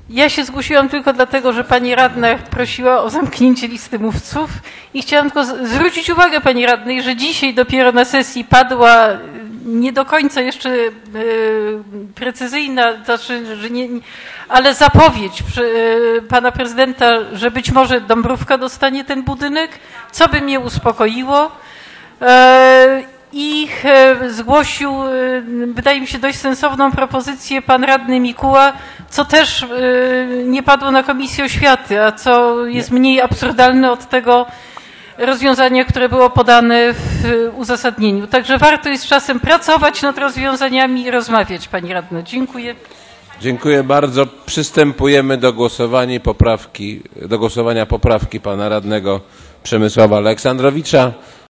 Ja się zgłosiłam tylko dlatego, że pani radna prosiła o zamknięcie listy mówców i chciałam tylko zwrócić uwagę pani radnej, że dzisiaj dopiero na sesji padła nie do końca jeszcze precyzyjna, znaczy, że nie, ale zapowiedź pana prezydenta, że być może Dąbrówka dostanie ten budynek, co by mnie uspokoiło. I zgłosił, wydaje mi się, dość sensowną propozycję pan radny Mikuła, co też nie padło na Komisji Oświaty, a co jest mniej absurdalne od tego rozwiązania, które było podane w uzasadnieniu. Także warto jest czasem pracować nad rozwiązaniami i rozmawiać, pani radna. Dziękuję. Dziękuję bardzo. Przystępujemy do głosowania poprawki pana radnego Przemysława Aleksandrowicza.